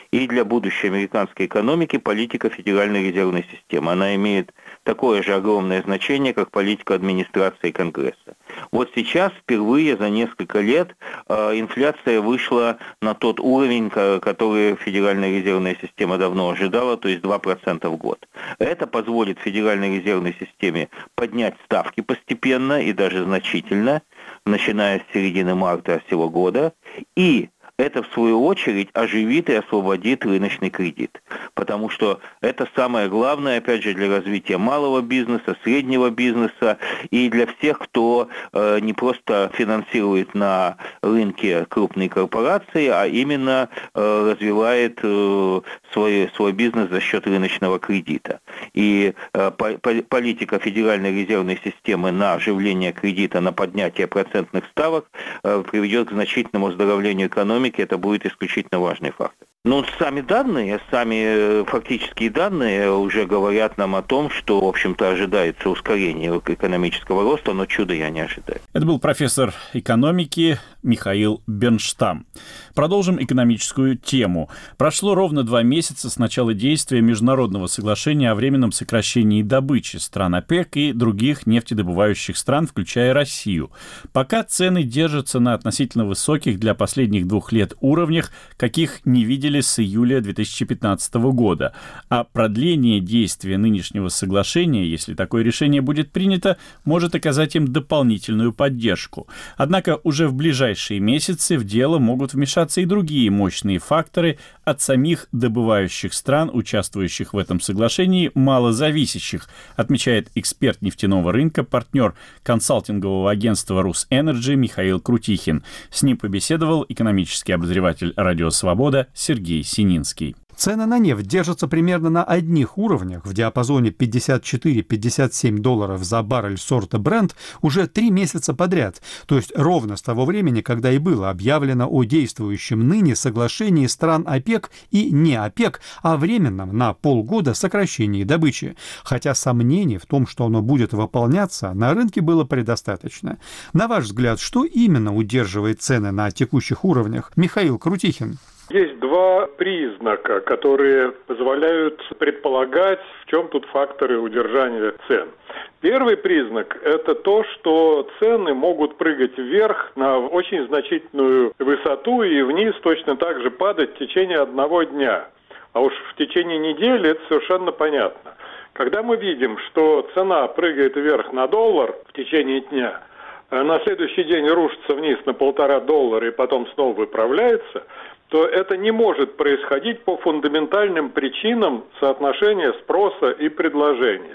и для будущей американской экономики политика Федеральной резервной системы. Она имеет такое же огромное значение, как политика администрации Конгресса. Вот сейчас впервые за несколько лет э, инфляция вышла на тот уровень, который Федеральная резервная система давно ожидала, то есть два процента в год. Это позволит Федеральной резервной системе поднять ставки постепенно и даже значительно, начиная с середины марта сего года, и это, в свою очередь, оживит и освободит рыночный кредит. Потому что это самое главное, опять же, для развития малого бизнеса, среднего бизнеса и для всех, кто э, не просто финансирует на рынке крупные корпорации, а именно э, развивает э, свой, свой бизнес за счет рыночного кредита. И э, по, по, политика Федеральной резервной системы на оживление кредита, на поднятие процентных ставок э, приведет к значительному оздоровлению экономики. Это будет исключительно важный фактор. Ну, сами данные, сами фактические данные уже говорят нам о том, что, в общем-то, ожидается ускорение экономического роста, но чуда я не ожидаю. Это был профессор экономики Михаил Бернштам. Продолжим экономическую тему. Прошло ровно два месяца с начала действия Международного соглашения о временном сокращении добычи стран ОПЕК и других нефтедобывающих стран, включая Россию. Пока цены держатся на относительно высоких для последних двух лет уровнях, каких не видели с июля две тысячи пятнадцатого года. А продление действия нынешнего соглашения, если такое решение будет принято, может оказать им дополнительную поддержку. Однако уже в ближайшие месяцы в дело могут вмешаться и другие мощные факторы от самих добывающих стран, участвующих в этом соглашении, малозависящих, отмечает эксперт нефтяного рынка, партнер консалтингового агентства «Русэнерджи» Михаил Крутихин. С ним побеседовал экономический обозреватель «Радио Свобода» Сергей Сининский. Цены на нефть держатся примерно на одних уровнях в диапазоне пятьдесят четыре - пятьдесят семь долларов за баррель сорта Brent уже три месяца подряд, то есть ровно с того времени, когда и было объявлено о действующем ныне соглашении стран ОПЕК и не ОПЕК о временном на полгода сокращении добычи. Хотя сомнений в том, что оно будет выполняться, на рынке было предостаточно. На ваш взгляд, что именно удерживает цены на текущих уровнях? Михаил Крутихин. Есть два признака, которые позволяют предполагать, в чем тут факторы удержания цен. Первый признак – это то, что цены могут прыгать вверх на очень значительную высоту и вниз точно так же падать в течение одного дня. А уж в течение недели это совершенно понятно. Когда мы видим, что цена прыгает вверх на доллар в течение дня, а на следующий день рушится вниз на полтора доллара и потом снова выправляется – то это не может происходить по фундаментальным причинам соотношения спроса и предложения.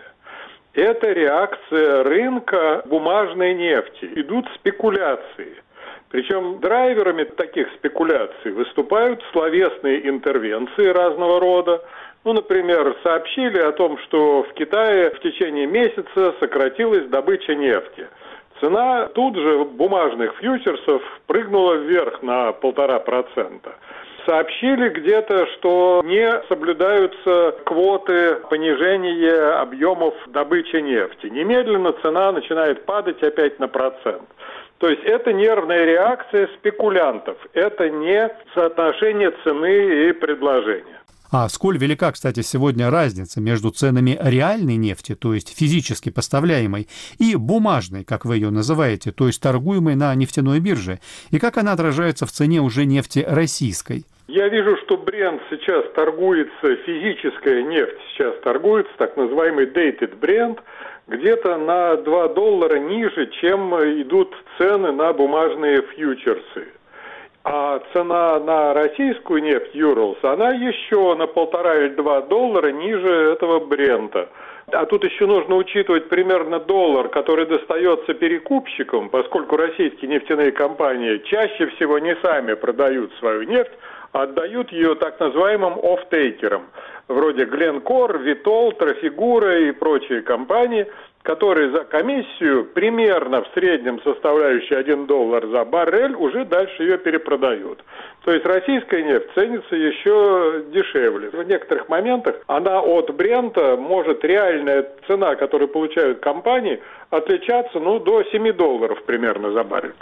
Это реакция рынка бумажной нефти. Идут спекуляции. Причем драйверами таких спекуляций выступают словесные интервенции разного рода. Ну, например, сообщили о том, что в Китае в течение месяца сократилась добыча нефти. Цена тут же бумажных фьючерсов прыгнула вверх на полтора процента. Сообщили где-то, что не соблюдаются квоты понижения объемов добычи нефти. Немедленно цена начинает падать опять на процент. То есть это нервная реакция спекулянтов. Это не соотношение цены и предложения. А сколь велика, кстати, сегодня разница между ценами реальной нефти, то есть физически поставляемой, и бумажной, как вы ее называете, то есть торгуемой на нефтяной бирже, и как она отражается в цене уже нефти российской? Я вижу, что Brent сейчас торгуется, физическая нефть сейчас торгуется, так называемый dated Brent, где-то на два доллара ниже, чем идут цены на бумажные фьючерсы. А цена на российскую нефть Urals, она еще на полтора или два доллара ниже этого Брента. А тут еще нужно учитывать примерно доллар, который достается перекупщикам, поскольку российские нефтяные компании чаще всего не сами продают свою нефть, а отдают ее так называемым оффтейкерам, вроде Glencore, Vitol, Trafigura и прочие компании, которые за комиссию, примерно в среднем составляющую один доллар за баррель, уже дальше ее перепродают. То есть российская нефть ценится еще дешевле. В некоторых моментах она от Брента может, реальная цена, которую получают компании, отличаться ну, до семи долларов примерно за баррель.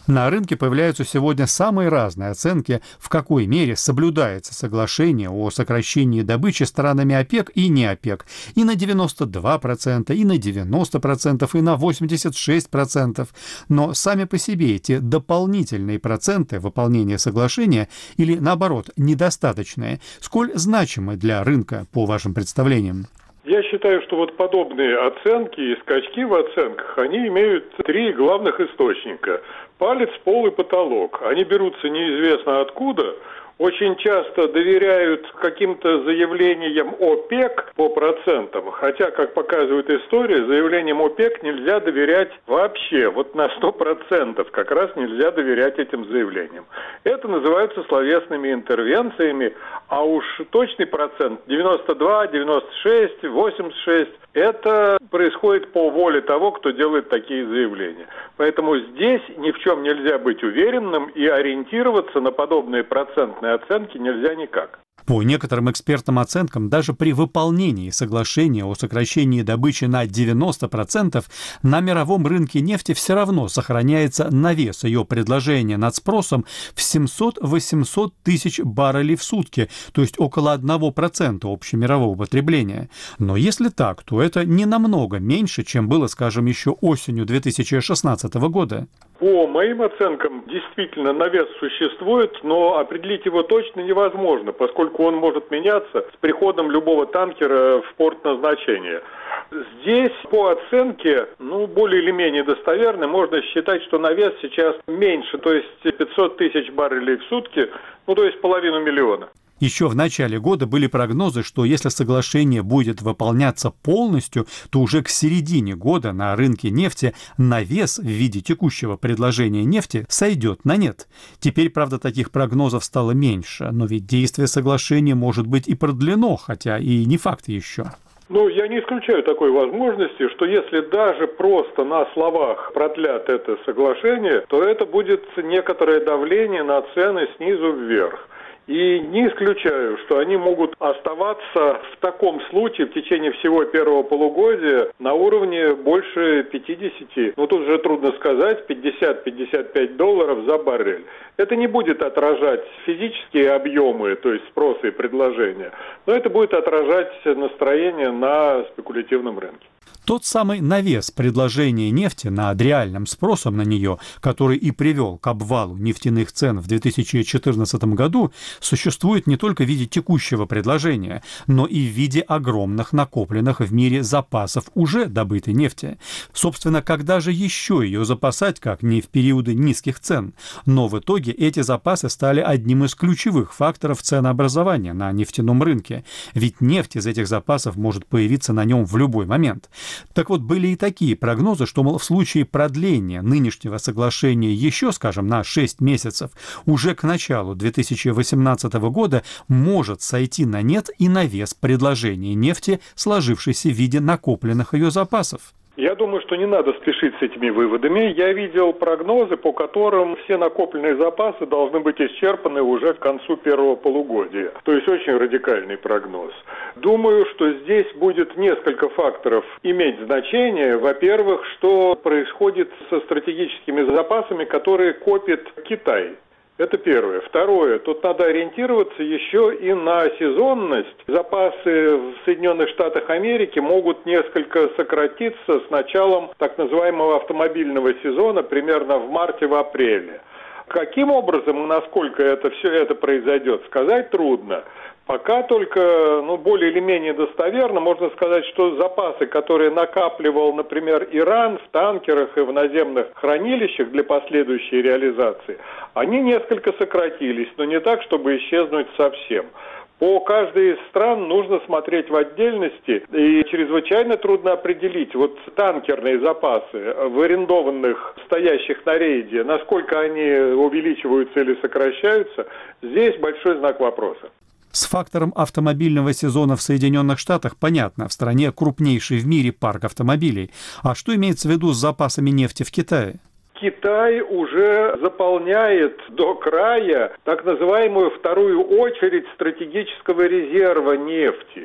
На рынке появляются сегодня самые разные оценки, в какой мере соблюдается соглашение о сокращении добычи странами ОПЕК и не ОПЕК. И на девяносто два процента, и на девяносто процентов, и на восемьдесят шесть процентов. Но сами по себе эти дополнительные проценты выполнения соглашения или, наоборот, недостаточные, сколь значимы для рынка, по вашим представлениям? Я считаю, что вот подобные оценки и скачки в оценках, они имеют три главных источника. Палец, пол и потолок. Они берутся неизвестно откуда. Очень часто доверяют каким-то заявлениям ОПЕК по процентам, хотя, как показывает история, заявлениям ОПЕК нельзя доверять вообще, вот на сто процентов как раз нельзя доверять этим заявлениям. Это называется словесными интервенциями, а уж точный процент девяносто два, девяносто шесть, восемьдесят шесть, это происходит по воле того, кто делает такие заявления. Поэтому здесь ни в чем нельзя быть уверенным и ориентироваться на подобные процентные оценки нельзя никак. По некоторым экспертным оценкам, даже при выполнении соглашения о сокращении добычи на девяносто процентов на мировом рынке нефти все равно сохраняется навес ее предложения над спросом в семьсот-восемьсот тысяч баррелей в сутки, то есть около одного процента общемирового потребления. Но если так, то это не намного меньше, чем было, скажем, еще осенью две тысячи шестнадцатого года. По моим оценкам, действительно, навес существует, но определить его точно невозможно, поскольку он может меняться с приходом любого танкера в порт назначения. Здесь по оценке, ну, более или менее достоверно, можно считать, что навес сейчас меньше, то есть пятьсот тысяч баррелей в сутки, ну, то есть половину миллиона. Еще в начале года были прогнозы, что если соглашение будет выполняться полностью, то уже к середине года на рынке нефти навес в виде текущего предложения нефти сойдет на нет. Теперь, правда, таких прогнозов стало меньше, но ведь действие соглашения может быть и продлено, хотя и не факт еще. Ну, я не исключаю такой возможности, что если даже просто на словах продлят это соглашение, то это будет некоторое давление на цены снизу вверх. И не исключаю, что они могут оставаться в таком случае в течение всего первого полугодия на уровне больше пятидесяти, ну тут же трудно сказать, пятьдесят-пятьдесят пять долларов за баррель. Это не будет отражать физические объемы, то есть спроса и предложения, но это будет отражать настроение на спекулятивном рынке. Тот самый навес предложения нефти над реальным спросом на нее, который и привел к обвалу нефтяных цен в две тысячи четырнадцатом году, существует не только в виде текущего предложения, но и в виде огромных накопленных в мире запасов уже добытой нефти. Собственно, когда же еще ее запасать, как не в периоды низких цен? Но в итоге эти запасы стали одним из ключевых факторов ценообразования на нефтяном рынке. Ведь нефть из этих запасов может появиться на нем в любой момент. Так вот, были и такие прогнозы, что, мол, в случае продления нынешнего соглашения еще, скажем, на шесть месяцев, уже к началу две тысячи восемнадцатого года может сойти на нет и навес предложения нефти, сложившейся в виде накопленных ее запасов. Я думаю, что не надо спешить с этими выводами. Я видел прогнозы, по которым все накопленные запасы должны быть исчерпаны уже к концу первого полугодия. То есть очень радикальный прогноз. Думаю, что здесь будет несколько факторов иметь значение. Во-первых, что происходит со стратегическими запасами, которые копит Китай. Это первое. Второе. Тут надо ориентироваться еще и на сезонность. Запасы в Соединенных Штатах Америки могут несколько сократиться с началом так называемого автомобильного сезона примерно в марте, в апреле. Каким образом и насколько это все это произойдет, сказать трудно. Пока только, ну, более или менее достоверно можно сказать, что запасы, которые накапливал, например, Иран в танкерах и в наземных хранилищах для последующей реализации, они несколько сократились, но не так, чтобы исчезнуть совсем. По каждой из стран нужно смотреть в отдельности, и чрезвычайно трудно определить вот танкерные запасы в арендованных, стоящих на рейде, насколько они увеличиваются или сокращаются, здесь большой знак вопроса. С фактором автомобильного сезона в Соединенных Штатах понятно, в стране крупнейший в мире парк автомобилей. А что имеется в виду с запасами нефти в Китае? Китай уже заполняет до края так называемую вторую очередь стратегического резерва нефти.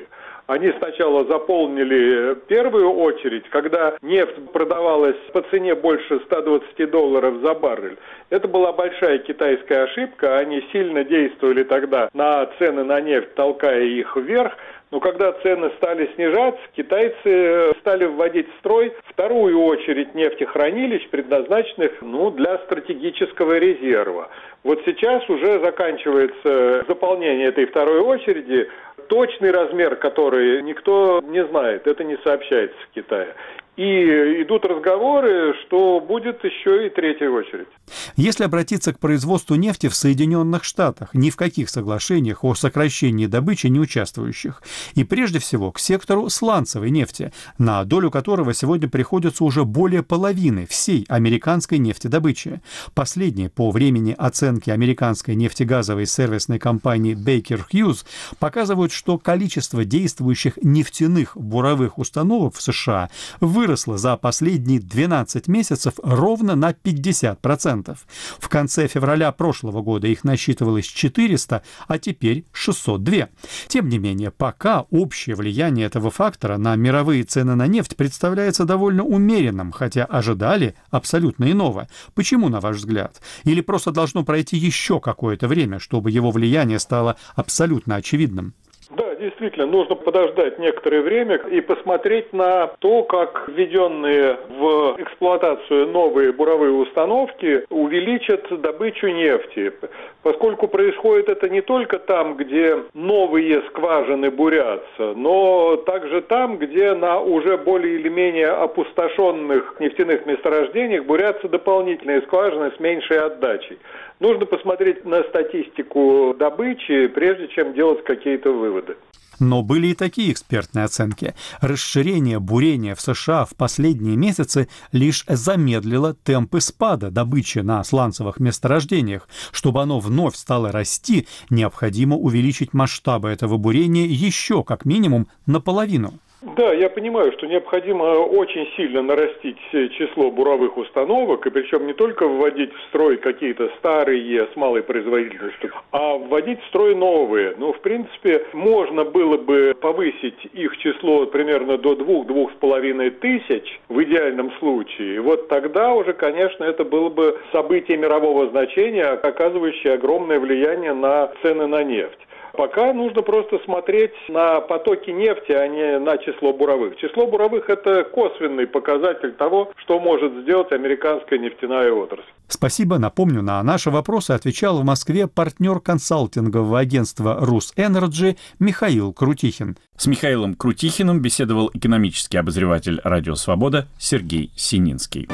Они сначала заполнили первую очередь, когда нефть продавалась по цене больше ста двадцати долларов за баррель. Это была большая китайская ошибка. Они сильно действовали тогда на цены на нефть, толкая их вверх. Но когда цены стали снижаться, китайцы стали вводить в строй вторую очередь нефтехранилищ, предназначенных ну, для стратегического резерва. Вот сейчас уже заканчивается заполнение этой второй очереди. Точный размер, который никто не знает, это не сообщается в Китае. И идут разговоры, что будет еще и третья очередь. Если обратиться к производству нефти в Соединенных Штатах, ни в каких соглашениях о сокращении добычи не участвующих. И прежде всего к сектору сланцевой нефти, на долю которого сегодня приходится уже более половины всей американской нефтедобычи. Последние по времени оценки американской нефтегазовой сервисной компании Baker Hughes показывают, что количество действующих нефтяных буровых установок в США выросло за последние двенадцать месяцев ровно на пятьдесят процентов. В конце февраля прошлого года их насчитывалось четыреста, а теперь шестьсот два. Тем не менее, пока общее влияние этого фактора на мировые цены на нефть представляется довольно умеренным, хотя ожидали абсолютно иного. Почему, на ваш взгляд? Или просто должно пройти еще какое-то время, чтобы его влияние стало абсолютно очевидным? Да, действительно, нужно подождать некоторое время и посмотреть на то, как введенные в эксплуатацию новые буровые установки увеличат добычу нефти. Поскольку происходит это не только там, где новые скважины бурятся, но также там, где на уже более или менее опустошенных нефтяных месторождениях бурятся дополнительные скважины с меньшей отдачей. Нужно посмотреть на статистику добычи, прежде чем делать какие-то выводы. Но были и такие экспертные оценки. Расширение бурения в США в последние месяцы лишь замедлило темпы спада добычи на сланцевых месторождениях. Чтобы оно вновь стало расти, необходимо увеличить масштабы этого бурения еще как минимум наполовину. Да, я понимаю, что необходимо очень сильно нарастить число буровых установок, и причем не только вводить в строй какие-то старые с малой производительностью, а вводить в строй новые. Ну, в принципе, можно было бы повысить их число примерно до двух-двух с половиной тысяч в идеальном случае. И вот тогда уже, конечно, это было бы событие мирового значения, оказывающее огромное влияние на цены на нефть. Пока нужно просто смотреть на потоки нефти, а не на число буровых. Число буровых – это косвенный показатель того, что может сделать американская нефтяная отрасль. Спасибо. Напомню, на наши вопросы отвечал в Москве партнер консалтингового агентства «Русэнерджи» Михаил Крутихин. С Михаилом Крутихиным беседовал экономический обозреватель «Радио Свобода» Сергей Сининский.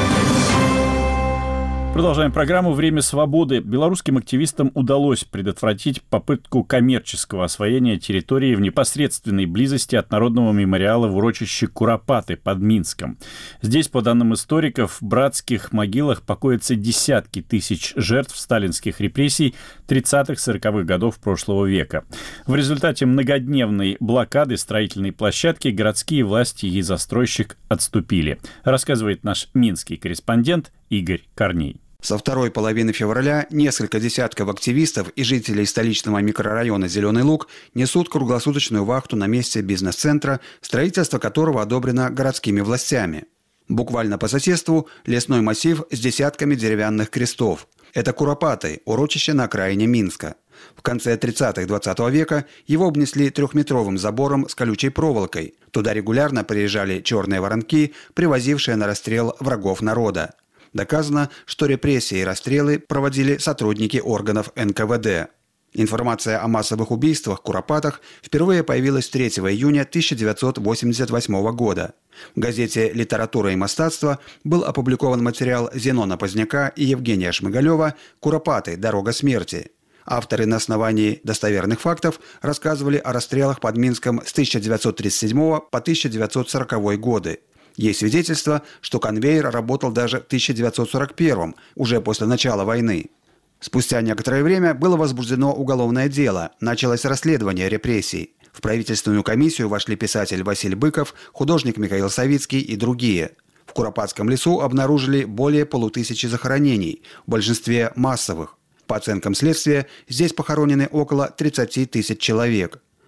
Продолжаем программу «Время свободы». Белорусским активистам удалось предотвратить попытку коммерческого освоения территории в непосредственной близости от народного мемориала в урочище Куропаты под Минском. Здесь, по данным историков, в братских могилах покоятся десятки тысяч жертв сталинских репрессий тридцатых-сороковых годов прошлого века. В результате многодневной блокады строительной площадки городские власти и застройщик отступили, рассказывает наш минский корреспондент Игорь Корней. Со второй половины февраля несколько десятков активистов и жителей столичного микрорайона «Зеленый Луг» несут круглосуточную вахту на месте бизнес-центра, строительство которого одобрено городскими властями. Буквально по соседству лесной массив с десятками деревянных крестов. Это Куропаты, урочище на окраине Минска. В конце тридцатых двадцатого века его обнесли трехметровым забором с колючей проволокой. Туда регулярно приезжали черные воронки, привозившие на расстрел врагов народа. Доказано, что репрессии и расстрелы проводили сотрудники органов эн ка вэ дэ. Информация о массовых убийствах в Куропатах впервые появилась третьего июня тысяча девятьсот восемьдесят восьмого года. В газете «Литература и мастатство» был опубликован материал Зенона Поздняка и Евгения Шмыгалева «Куропаты. Дорога смерти». Авторы на основании достоверных фактов рассказывали о расстрелах под Минском с тысяча девятьсот тридцать седьмого по тысяча девятьсот сороковой годы. Есть свидетельство, что конвейер работал даже в тысяча девятьсот сорок первом, уже после начала войны. Спустя некоторое время было возбуждено уголовное дело, началось расследование репрессий. В правительственную комиссию вошли писатель Василий Быков, художник Михаил Савицкий и другие. В Куропатском лесу обнаружили более полутысячи захоронений, в большинстве массовых. По оценкам следствия, здесь похоронены около тридцати тысяч человек.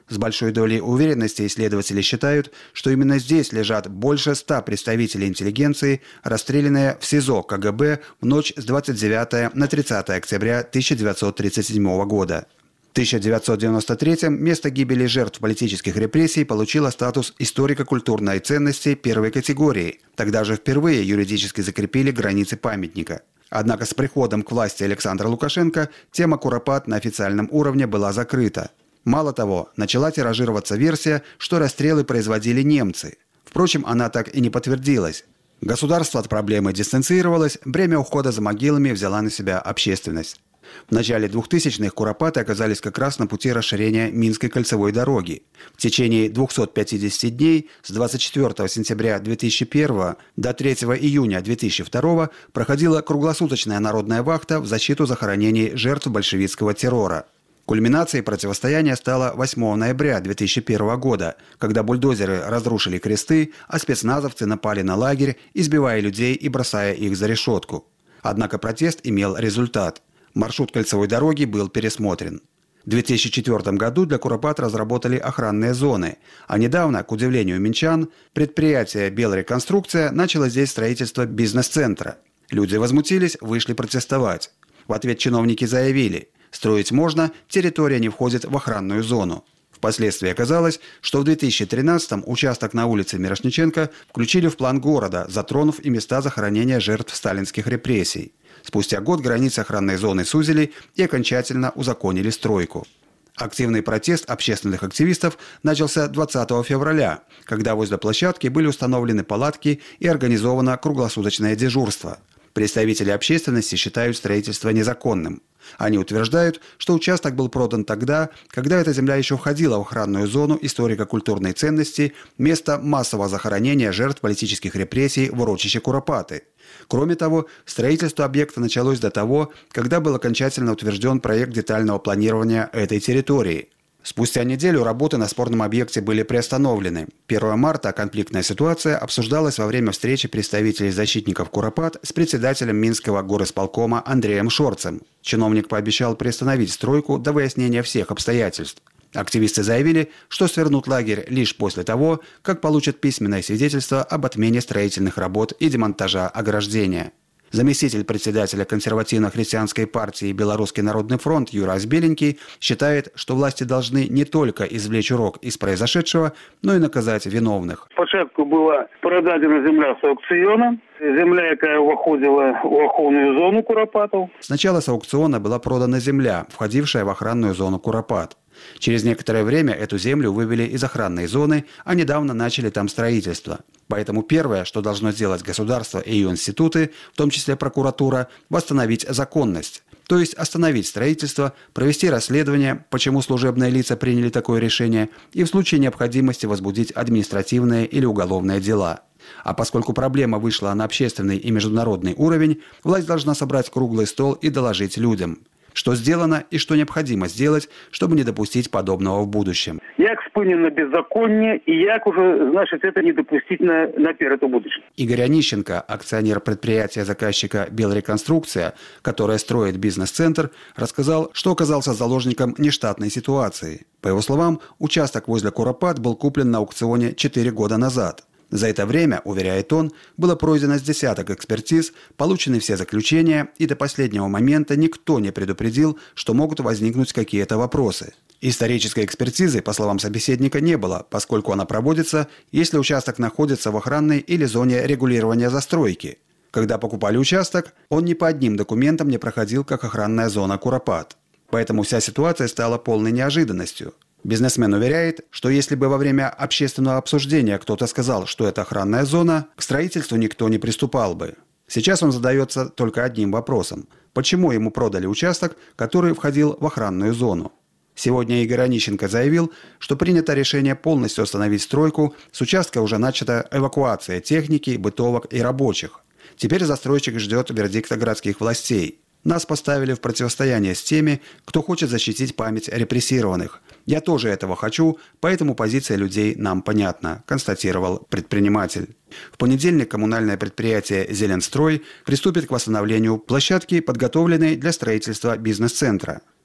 С большой долей уверенности исследователи считают, что именно здесь лежат больше ста представителей интеллигенции, расстрелянные в СИЗО ка гэ бэ в ночь с двадцать девятого на тридцатое октября тысяча девятьсот тридцать седьмого года. В тысяча девятьсот девяносто третьем место гибели жертв политических репрессий получило статус историко-культурной ценности первой категории. Тогда же впервые юридически закрепили границы памятника. Однако с приходом к власти Александра Лукашенко тема Куропат на официальном уровне была закрыта. Мало того, начала тиражироваться версия, что расстрелы производили немцы. Впрочем, она так и не подтвердилась. Государство от проблемы дистанцировалось, бремя ухода за могилами взяла на себя общественность. В начале двухтысячных Куропаты оказались как раз на пути расширения Минской кольцевой дороги. В течение двухсот пятидесяти дней с двадцать четвёртого сентября две тысячи первого до третьего июня две тысячи второго проходила круглосуточная народная вахта в защиту захоронений жертв большевистского террора. Кульминацией противостояния стало восьмого ноября две тысячи первого года, когда бульдозеры разрушили кресты, а спецназовцы напали на лагерь, избивая людей и бросая их за решетку. Однако протест имел результат. Маршрут кольцевой дороги был пересмотрен. В две тысячи четвёртом году для Куропат разработали охранные зоны, а недавно, к удивлению минчан, предприятие «Белреконструкция» начало здесь строительство бизнес-центра. Люди возмутились, вышли протестовать. В ответ чиновники заявили: строить можно, территория не входит в охранную зону. Впоследствии оказалось, что в две тысячи тринадцатом участок на улице Мирошниченко включили в план города, затронув и места захоронения жертв сталинских репрессий. Спустя год границы охранной зоны сузили и окончательно узаконили стройку. Активный протест общественных активистов начался двадцатого февраля, когда возле площадки были установлены палатки и организовано круглосуточное дежурство. Представители общественности считают строительство незаконным. Они утверждают, что участок был продан тогда, когда эта земля еще входила в охранную зону историко-культурной ценности, место массового захоронения жертв политических репрессий в урочище Куропаты. Кроме того, строительство объекта началось до того, когда был окончательно утвержден проект детального планирования этой территории. Спустя неделю работы на спорном объекте были приостановлены. первого марта конфликтная ситуация обсуждалась во время встречи представителей защитников Куропат с председателем Минского горисполкома Андреем Шорцем. Чиновник пообещал приостановить стройку до выяснения всех обстоятельств. Активисты заявили, что свернут лагерь лишь после того, как получат письменное свидетельство об отмене строительных работ и демонтажа ограждения. Заместитель председателя консервативно-христианской партии «Белорусский народный фронт» Юрас Беленький считает, что власти должны не только извлечь урок из произошедшего, но и наказать виновных. Спочатку была продадена земля с аукциона, земля, яка входила в охранную зону Куропатов. Сначала с аукциона была продана земля, входившая в охранную зону Куропат. Через некоторое время эту землю вывели из охранной зоны, а недавно начали там строительство. Поэтому первое, что должно сделать государство и ее институты, в том числе прокуратура, восстановить законность. То есть остановить строительство, провести расследование, почему служебные лица приняли такое решение, и в случае необходимости возбудить административные или уголовные дела. А поскольку проблема вышла на общественный и международный уровень, власть должна собрать круглый стол и доложить людям, что сделано и что необходимо сделать, чтобы не допустить подобного в будущем. Як спынено беззаконие и як уже, значит, это не допустить на, наперед в будущем. Игорь Онищенко, акционер предприятия заказчика «Белреконструкция», которая строит бизнес-центр, рассказал, что оказался заложником нештатной ситуации. По его словам, участок возле Куропат был куплен на аукционе четыре года назад. За это время, уверяет он, было пройдено с десяток экспертиз, получены все заключения, и до последнего момента никто не предупредил, что могут возникнуть какие-то вопросы. Исторической экспертизы, по словам собеседника, не было, поскольку она проводится, если участок находится в охранной или зоне регулирования застройки. Когда покупали участок, он ни по одним документам не проходил как охранная зона Куропат. Поэтому вся ситуация стала полной неожиданностью. Бизнесмен уверяет, что если бы во время общественного обсуждения кто-то сказал, что это охранная зона, к строительству никто не приступал бы. Сейчас он задается только одним вопросом. Почему ему продали участок, который входил в охранную зону? Сегодня Игорь Онищенко заявил, что принято решение полностью остановить стройку, с участка уже начата эвакуация техники, бытовок и рабочих. Теперь застройщик ждет вердикта городских властей. Нас поставили в противостояние с теми, кто хочет защитить память репрессированных. Я тоже этого хочу, поэтому позиция людей нам понятна, констатировал предприниматель. В понедельник коммунальное предприятие «Зеленстрой» приступит к восстановлению площадки, подготовленной для строительства бизнес-центра.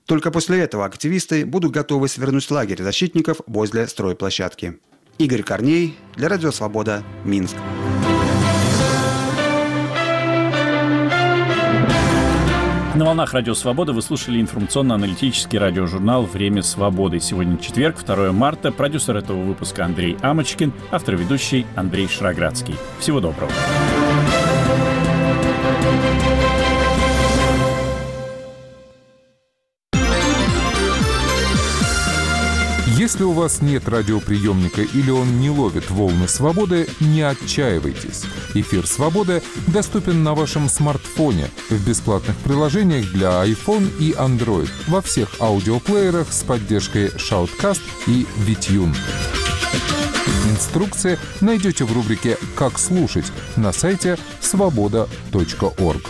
Только после этого активисты будут готовы свернуть лагерь защитников возле стройплощадки. Игорь Корней для Радио Свобода, Минск. На волнах Радио Свобода вы слушали информационно-аналитический радиожурнал «Время свободы». Сегодня четверг, второе марта. Продюсер этого выпуска Андрей Амочкин, автор и ведущий Андрей Шраградский. Всего доброго. Если у вас нет радиоприемника или он не ловит волны свободы, не отчаивайтесь. Эфир «Свободы» доступен на вашем смартфоне в бесплатных приложениях для iPhone и Android во всех аудиоплеерах с поддержкой Shoutcast и Витюн. Инструкции найдете в рубрике «Как слушать» на сайте свобода точка орг.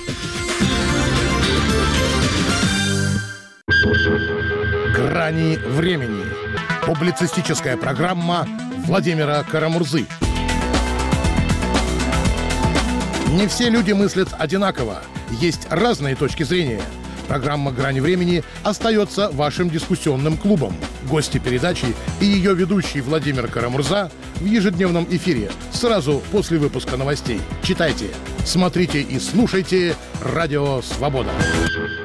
«Грани времени». Публицистическая программа Владимира Карамурзы. Не все люди мыслят одинаково. Есть разные точки зрения. Программа «Грани времени» остается вашим дискуссионным клубом. Гости передачи и ее ведущий Владимир Карамурза в ежедневном эфире сразу после выпуска новостей. Читайте, смотрите и слушайте «Радио Свобода».